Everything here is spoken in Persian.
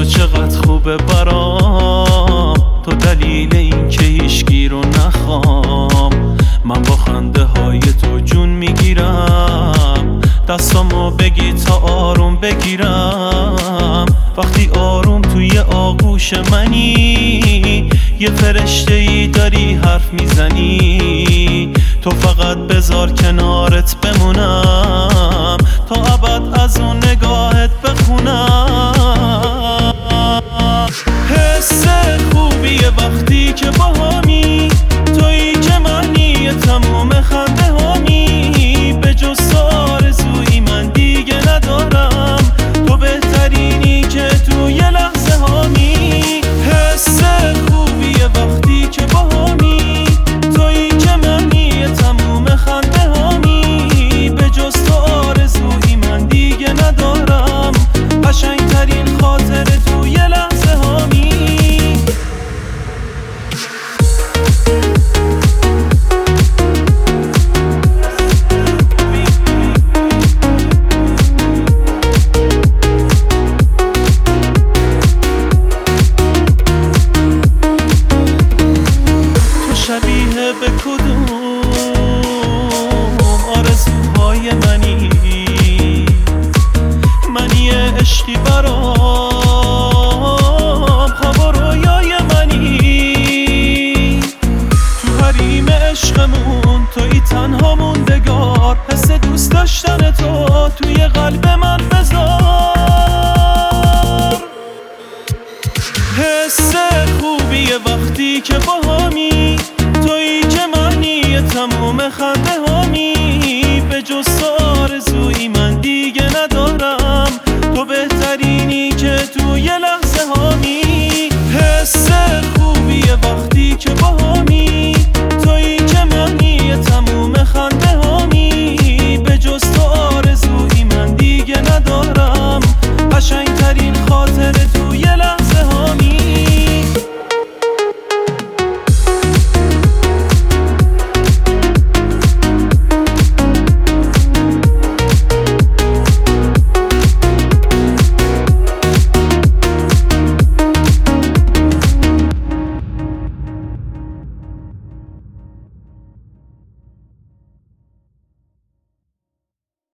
تو چقدر خوبه برام، تو دلیل این که هیچکی رو نخوام. من با خنده های تو جون میگیرم، دستامو بگی تا آروم بگیرم. وقتی آروم توی آغوش منی، یه فرشته ای داری حرف میزنی. تو فقط بذار کنارت بمونم، تا ابد از اون نگاهت بخونم. حس خوبیه وقتی که باهامی، تویی که معنی تموم خنده هامی. به جز تو آرزویی من دیگه ندارم، تو بهترینی که توی لحظه هامی. حس خوبیه وقتی که باهامی، تویی که معنی تموم خنده هامی. به جز تو آرزویی من دیگه ندارم، قشنگترین خاطره توی لحظه هامی. شبیه به کدوم آرزوهای منی، منی عشقی برام، خواب و رویای منی. تو حریم عشقمون تویی تنها موندگار، حس دوست داشتن تو توی قلب من بذار. حس خوبیه وقتی که باهامی، تویی که معنی تموم خنده هامی. به جز تو آرزویی من دیگه ندارم، تو بهترینی که توی لحظه هامی. حس خوبیه وقتی که باهامی،